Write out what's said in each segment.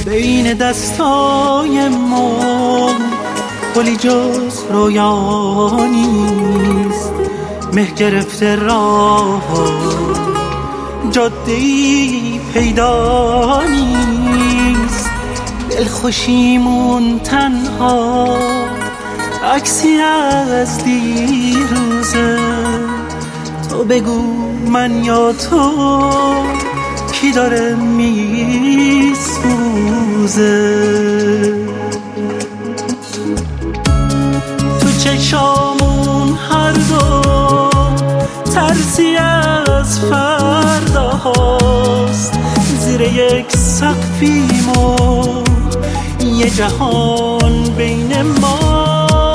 بین دستای ما گلی جز رویا نیست، مه گرفته راه جاده‌ای پیدا نیست. دلخوشیمون تنها عکسی از دیروزه، تو بگو من یا تو کی داره میسوزه. تو چشامون هر دو ترسی از فردا هاست، زیر یک سقفیم و یه جهان بین ما.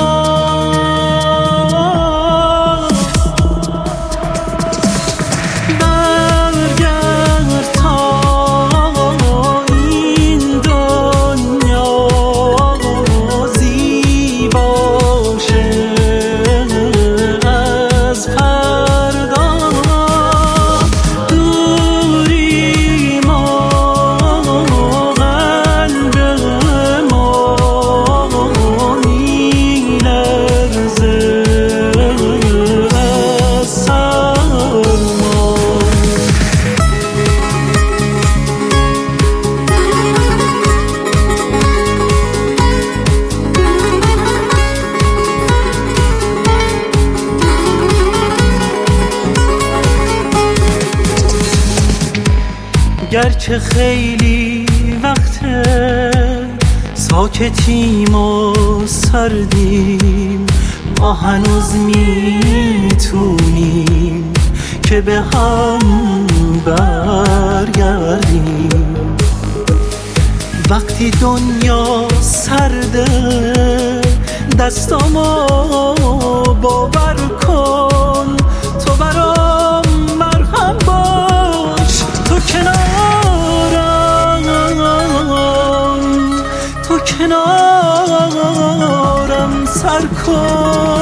گرچه خیلی وقته ساکتیم و سردیم، ما هنوز میتونیم که به هم برگردیم. وقتی دنیا سرده دستامو باور کن، تو برام مرهم باش. تو کنارم سر کن.